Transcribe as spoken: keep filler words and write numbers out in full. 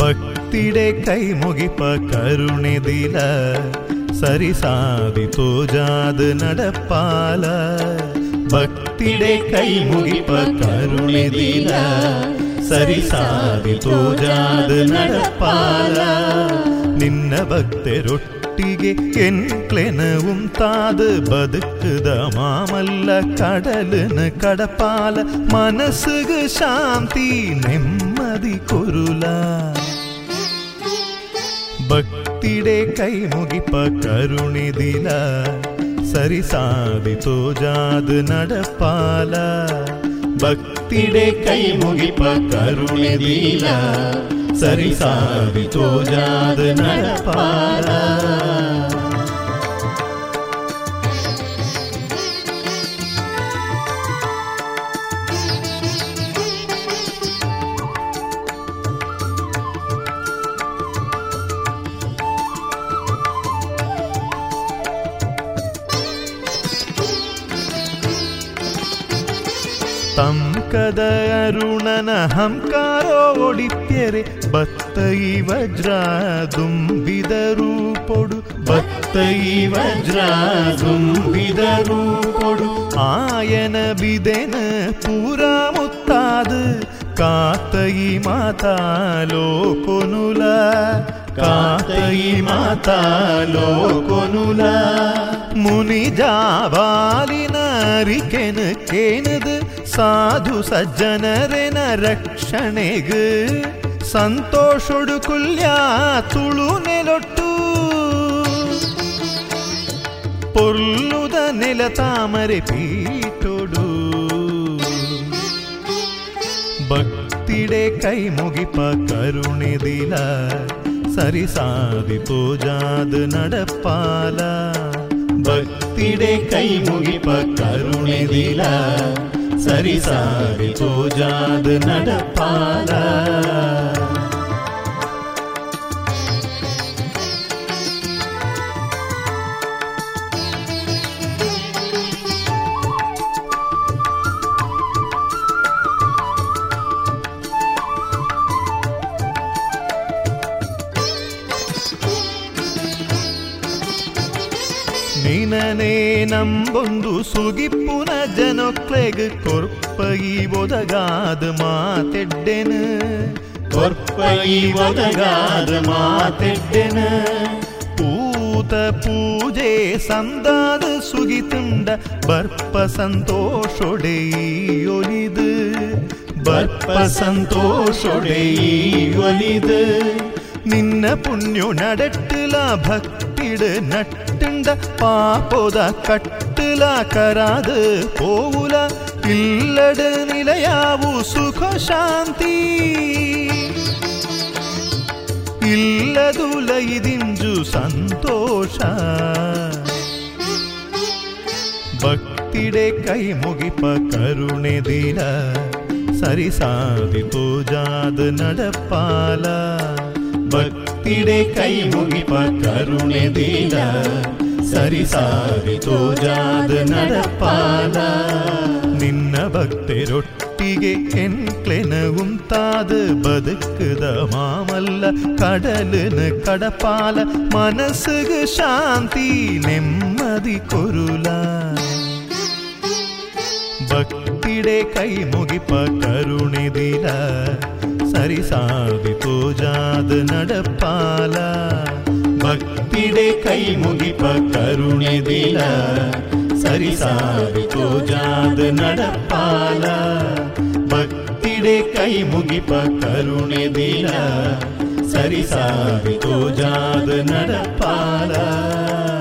ಭಕ್ತಿಡೆ ಕೈ ಮುಗಿಪ ಕರುಣೆದಿಲ ಸರಿ ಸಾಧಿತೋ ಜಾದ ನಡಪಾಲ ಭಕ್ತಿಡೆ ಕೈ ಮುಗಿಪ ಕರುಣೆದಿಲ ಸರಿ ಸಾಧಿತೋ ಜಾದ ನಡಪಾಲ ನಿನ್ನ ಭಕ್ತರೊಟ್ಟಿಗೆ ಎನ್ಕ್ಲೆನவும் ತಾದು ಬದುಕುದ ಮಾಮಲ್ಲ ಕಡಲನ ಕಡಪಾಲ ಮನಸ್ಸುಗೆ ಶಾಂತಿ ನೆಮ್ಮದಿ ಕೊರುಲ ಭಕ್ತಿಡೆ ಕೈ ಮುಗಿಪ ಕರುಣೆದಿಲ ಸರಿ ಸಾಧಿತೋ ಜಾದ ನಡಪಾಲ ಭಕ್ತಿಡೆ ಕೈ ಮುಗಿಪ ಕರುಣೆದಿಲ ಸರಿ ಸಾಧಿತೋ ಜಾದ ನಡಪಾಲ ತಂಕದ ಅರುಣನ ಹಂಕಾರೋ ಒಡಿಪ್ಯರೆ ಬತ್ತೈ ವಜ್ರ ದುಂಬಿದರು ಪೊಡು ಬತ್ತೈ ವಜ್ರ ದುಂಬಿದರು ಪೊಡು ಆಯನ ಬಿದೆನ ಪೂರ ಮುತ್ತಾದು ಕಾತೈ ಮಾತಾಲೋ ಕೊನುಲ ಕಾತೈ ಮಾತಾಲೋ ಕೊನುಲ ಮುನಿ ಜಾವಾಲಿನ ಅರಿಕೆನ ಕೇನದು ಸಾಧು ಸಜ್ಜನರೆನ ರಕ್ಷಣೆಗೆ ಸಂತೋಷೊಡು ಕುಲ್ಯ ತುಳು ನೆಲೊಟ್ಟು ಪೊರ್ಲುದ ನೆಲ ತಾಮರೆ ಪೀಟೊಡು ಭಕ್ತಿಡೆ ಕೈ ಮುಗಿಪ ಕರುಣೆದಿಲ ಸರಿ ಸಾಧಿತೋ ಜಾದ ನಡಪಾಲ ಭಕ್ತಿಡೆ ಕೈ ಮುಗಿಪ ಕರುಣೆದಿಲ ಸರಿ ಸಾಧಿತೋ ಜಾದ ನಡಪಾಲ ನಿನನೇ ನಂಬೊಂದು ಸುಗಿಪ್ಪುನ ಜನೊಕ್ಲೆಗ್ ಕೊರ್ಪೈ ಒದಗಾದ ಮಾತೆಡ್ಡೆನ ಕೊರ್ಪೈ ಒದಗಾದ ಮಾತೆಡ್ಡೆನ ಪೂತ ಪೂಜೆ ಸಂದಾದ ಸುಗಿತುಂಡ ಬರ್ಪ ಸಂತೋಷೊಡೆಯೊಲಿದು ಬರ್ಪ ಸಂತೋಷೊಡೆಯೊಲಿದು ನಿನ್ನ ಪುಣ್ಯೊ ನಡಟ್ಟುಲ ಭಕ್ತಿಡ ನಟ್ಟುಂಡ ಪಾಪೋದ ಕಟ್ಟುಲ ಕರಾದ ಪೋವುಲ ಇಲ್ಲಡ ನಿಲಯಾವು ಸುಖ ಶಾಂತಿ ಇಲ್ಲದುಲ ಇದಿಂಜು ಸಂತೋಷ ಭಕ್ತಿಡೆ ಕೈ ಮುಗಿಪ ಕರುಣೆದಿಲ ಸರಿ ಸಾಧಿತೋ ಜಾದ ನಡಪಾಲ ಭಕ್ತಿಡೆ ಕೈ ಮುಗಿಪ ಕರುಣೆದಿಲ ಸರಿ ಸಾಧಿತೋ ಜಾದ ನಡಪಾಲ ನಿನ್ನ ಭಕ್ತರೊಟ್ಟಿಗೆ ಎನ್ಕ್ಲೆನவும் ತಾದು ಬದುಕುದ ಮಾಮಲ್ಲ ಕಡಲನ ಕಡಪಾಲ ಮನಸ್ಸುಗೆ ಶಾಂತಿ ನೆಮ್ಮದಿ ಕೊರುಲ ಭಕ್ತಿಡೆ ಕೈ ಮುಗಿಪ ಕರುಣೆದಿಲ ಸರಿ ಸಾಧಿತೋ ಜಾದ ನಡಪಾಲ ಭಕ್ತಿಡೆ ಕೈ ಮುಗಿಪ ಕರುಣೆದಿಲ ಸರಿ ಸಾಧಿತೋ ಜಾದ ನಡಪಾಲ ಭಕ್ತಿಡೆ ಕೈ ಮುಗಿಪ ಕರುಣೆದಿಲ ಸರಿ ಸಾಧಿತೋ ಜಾದ ನಡಪಾಲ.